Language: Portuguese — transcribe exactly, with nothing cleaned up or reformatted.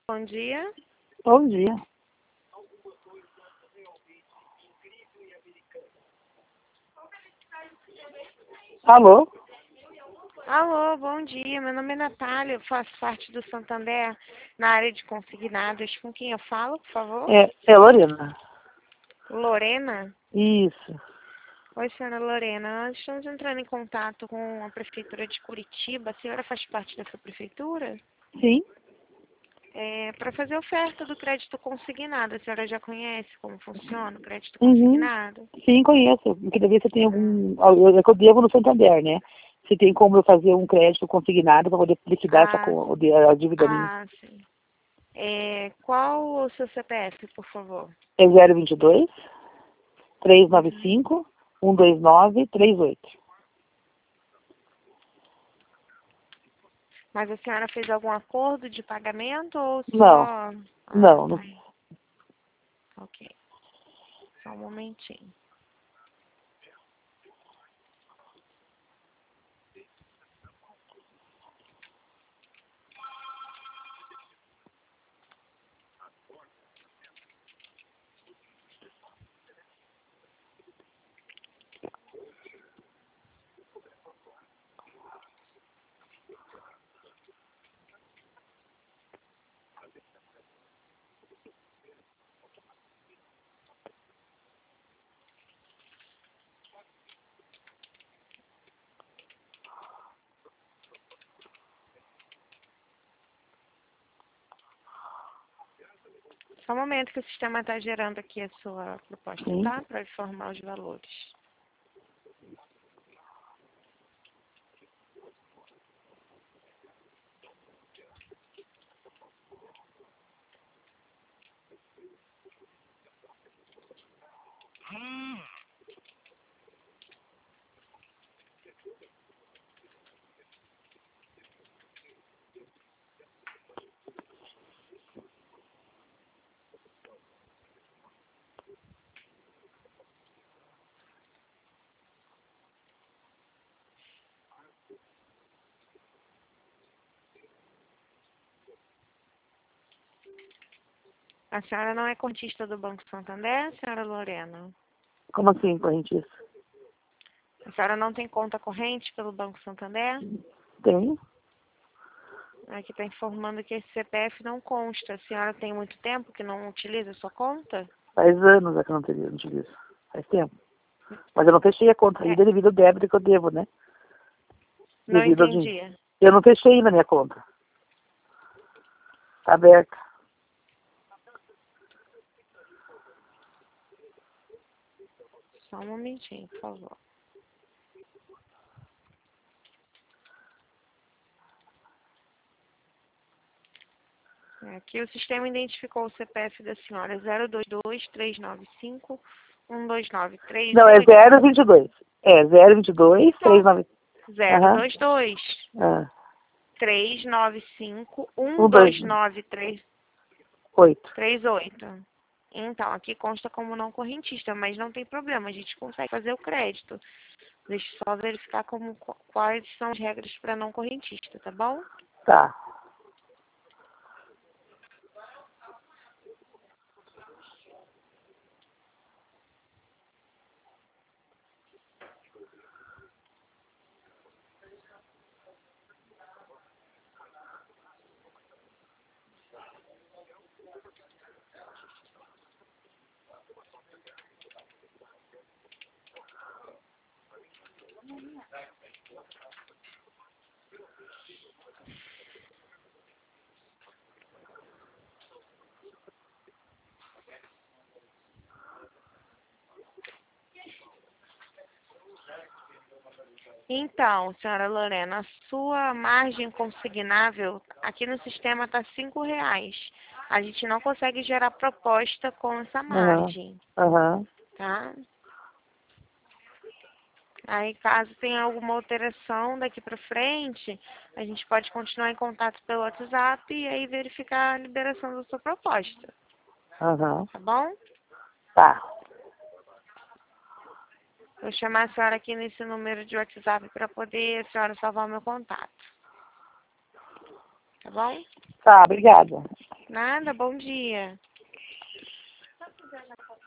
Bom dia. Bom dia. Alô? Alô, bom dia. Meu nome é Natália, eu faço parte do Santander na área de consignados. Com quem eu falo, por favor? É, é Lorena. Lorena? Isso. Oi, senhora Lorena. Nós estamos entrando em contato com a Prefeitura de Curitiba. A senhora faz parte dessa prefeitura? Sim. É, para fazer oferta do crédito consignado. A senhora já conhece como funciona o crédito Uhum. consignado? Sim, conheço. Eu queria ver se tem algum... Eu, eu devo no Santander, né? Se tem como eu fazer um crédito consignado para poder liquidar essa, Ah, co- a dívida minha. ah, sim. É, qual o seu C P F, por favor? É zero vinte e dois, trezentos e noventa e Uhum. cinco, cento e vinte e nove, trinta e oito. Mas a senhora fez algum acordo de pagamento ou Não, só... Ah, não, não. tá. Ok. Só um momentinho. Só um momento que o sistema está gerando aqui a sua proposta, Sim. tá? Para informar os valores. A senhora não é correntista do Banco Santander, senhora Lorena? Como assim, correntista? A senhora não tem conta corrente pelo Banco Santander? Tem. Aqui está informando que esse C P F não consta. A senhora tem muito tempo que não utiliza a sua conta? Faz anos é que eu não teria, não utilizo. Faz tempo. Mas eu não fechei a conta É, ainda devido ao débito que eu devo, né? não Devido ao dinheiro. entendi. Eu não fechei ainda a minha conta. Tá aberta. Só um momentinho, por favor. Aqui o sistema identificou o C P F da senhora zero dois dois, três nove cinco, um dois nove três Não, é oito. zero vinte e dois. É zero vinte e dois, Então, três nove. zero Aham. dois dois, Ah, três nove cinco, um um, dois, dois nove três oito. oito. Então, aqui consta como não correntista, mas não tem problema, a gente consegue fazer o crédito. Deixa eu só verificar como, quais são as regras para não correntista, tá bom? Tá. Então, senhora Lorena, a sua margem consignável aqui no sistema está cinco reais. A gente não consegue gerar proposta com essa Aham. margem, Aham. tá? Aí, caso tenha alguma alteração daqui para frente, a gente pode continuar em contato pelo WhatsApp e aí verificar a liberação da sua proposta, Aham. tá bom? Tá. Vou chamar a senhora aqui nesse número de WhatsApp para poder a senhora salvar o meu contato, tá bom? Tá, obrigada. Nada, bom dia.